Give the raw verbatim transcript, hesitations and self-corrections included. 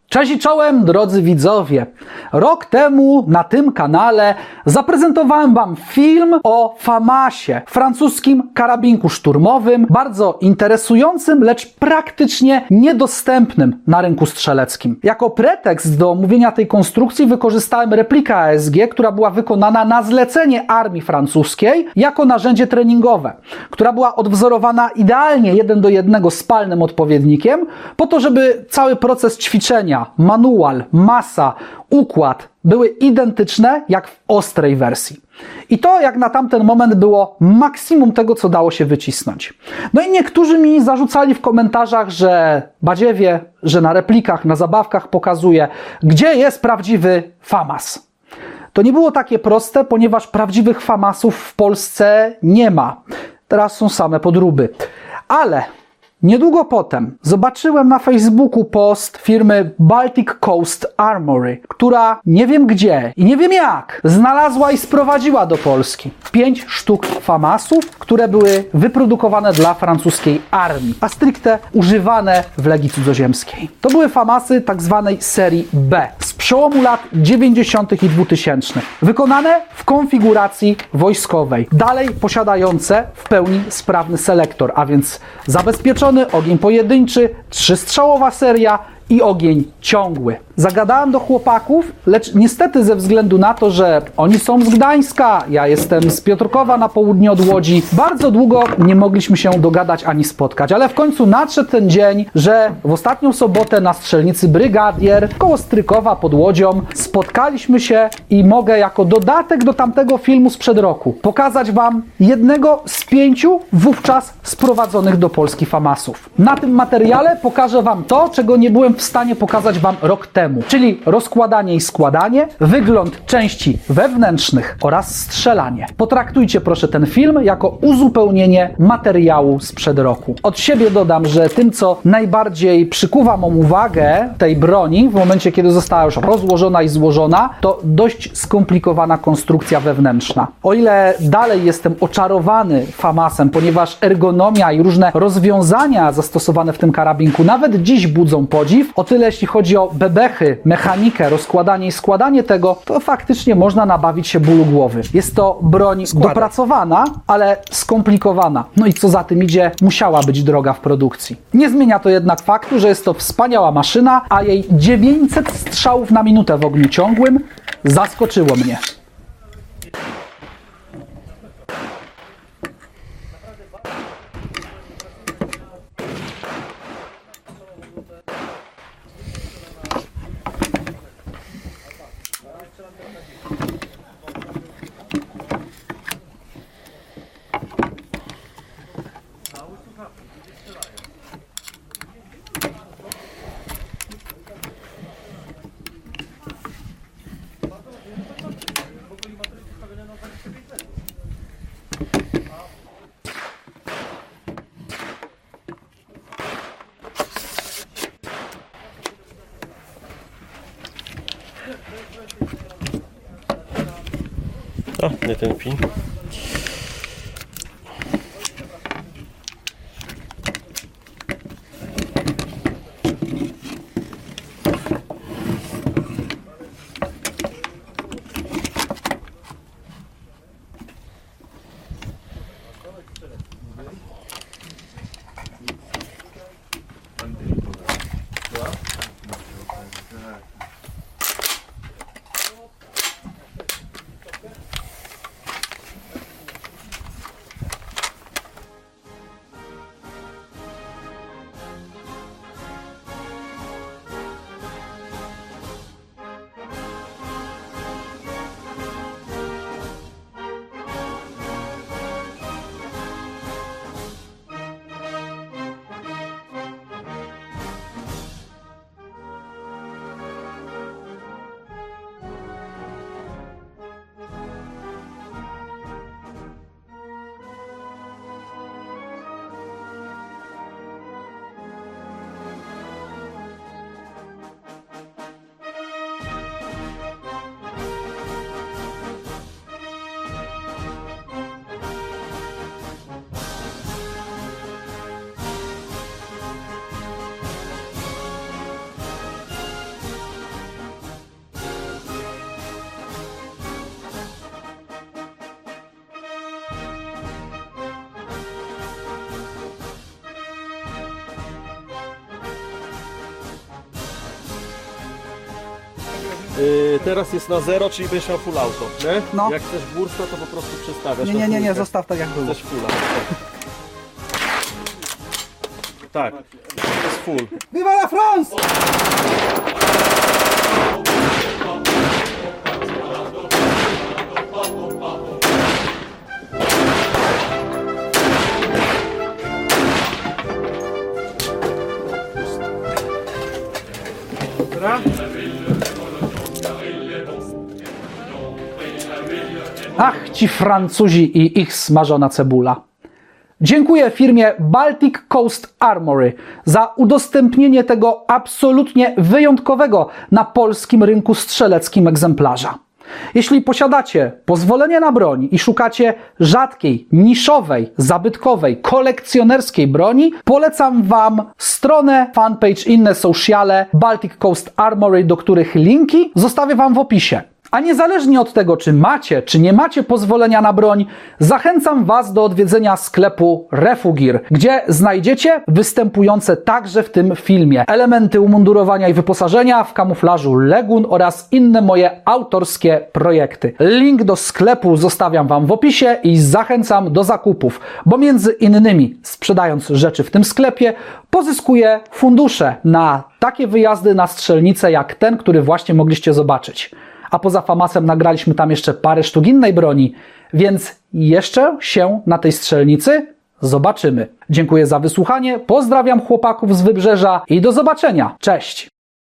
Cześć i czołem, drodzy widzowie. Rok temu na tym kanale zaprezentowałem Wam film o FAMASie, francuskim karabinku szturmowym, bardzo interesującym, lecz praktycznie niedostępnym na rynku strzeleckim. Jako pretekst do omówienia tej konstrukcji wykorzystałem replikę A S G, która była wykonana na zlecenie armii francuskiej jako narzędzie treningowe, która była odwzorowana idealnie jeden do jednego z palnym odpowiednikiem, po to, żeby cały proces ćwiczenia, manual, masa, układ były identyczne jak w ostrej wersji. I to jak na tamten moment było maksimum tego, co dało się wycisnąć. No i niektórzy mi zarzucali w komentarzach, że badziewie, że na replikach, na zabawkach pokazuje, gdzie jest prawdziwy FAMAS. To nie było takie proste, ponieważ prawdziwych FAMASów w Polsce nie ma. Teraz są same podróby. Ale niedługo potem zobaczyłem na Facebooku post firmy Baltic Coast Armory, która nie wiem gdzie i nie wiem jak znalazła i sprowadziła do Polski pięć sztuk FAMASów, które były wyprodukowane dla francuskiej armii, a stricte używane w Legii Cudzoziemskiej. To były FAMASy tak zwanej serii B z przełomu lat dziewięćdziesiątych i dwutysięcznych, wykonane w konfiguracji wojskowej, dalej posiadające w pełni sprawny selektor, a więc zabezpieczony ogień pojedynczy, trzystrzałowa seria i ogień ciągły. Zagadałem do chłopaków, lecz niestety ze względu na to, że oni są z Gdańska, ja jestem z Piotrkowa na południe od Łodzi, bardzo długo nie mogliśmy się dogadać ani spotkać, ale w końcu nadszedł ten dzień, że w ostatnią sobotę na strzelnicy Brygadier koło Strykowa pod Łodzią spotkaliśmy się i mogę jako dodatek do tamtego filmu sprzed roku pokazać Wam jednego z pięciu wówczas sprowadzonych do Polski FAMASów. Na tym materiale pokażę Wam to, czego nie byłem w stanie pokazać Wam rok temu, czyli rozkładanie i składanie, wygląd części wewnętrznych oraz strzelanie. Potraktujcie proszę ten film jako uzupełnienie materiału sprzed roku. Od siebie dodam, że tym, co najbardziej przykuwa mą uwagę tej broni w momencie, kiedy została już rozłożona i złożona, to dość skomplikowana konstrukcja wewnętrzna. O ile dalej jestem oczarowany FAMASem, ponieważ ergonomia i różne rozwiązania zastosowane w tym karabinku nawet dziś budzą podziw, o tyle jeśli chodzi o bebechy, mechanikę, rozkładanie i składanie tego, to faktycznie można nabawić się bólu głowy. Jest to broń Składek. dopracowana, ale skomplikowana. No i co za tym idzie, musiała być droga w produkcji. Nie zmienia to jednak faktu, że jest to wspaniała maszyna, a jej dziewięćset strzałów na minutę w ogniu ciągłym zaskoczyło mnie. O, nie ten pin. Yy, teraz jest na zero, czyli będziesz miał full auto, nie? No. Jak chcesz bursta, to po prostu przestawiasz. Nie, na nie, nie, nie, trójkę. zostaw tak jak było. Chcesz fulla. Tak, to jest full. Viva la France! Dobra? Ach, ci Francuzi i ich smażona cebula. Dziękuję firmie Baltic Coast Armory za udostępnienie tego absolutnie wyjątkowego na polskim rynku strzeleckim egzemplarza. Jeśli posiadacie pozwolenie na broń i szukacie rzadkiej, niszowej, zabytkowej, kolekcjonerskiej broni, polecam Wam stronę, fanpage, inne sociale Baltic Coast Armory, do których linki zostawię Wam w opisie. A niezależnie od tego, czy macie, czy nie macie pozwolenia na broń, zachęcam Was do odwiedzenia sklepu Refugir, gdzie znajdziecie występujące także w tym filmie elementy umundurowania i wyposażenia w kamuflażu Legun oraz inne moje autorskie projekty. Link do sklepu zostawiam Wam w opisie i zachęcam do zakupów, bo między innymi sprzedając rzeczy w tym sklepie pozyskuję fundusze na takie wyjazdy na strzelnice jak ten, który właśnie mogliście zobaczyć. A poza Famasem nagraliśmy tam jeszcze parę sztuk innej broni, więc jeszcze się na tej strzelnicy zobaczymy. Dziękuję za wysłuchanie, pozdrawiam chłopaków z Wybrzeża i do zobaczenia. Cześć!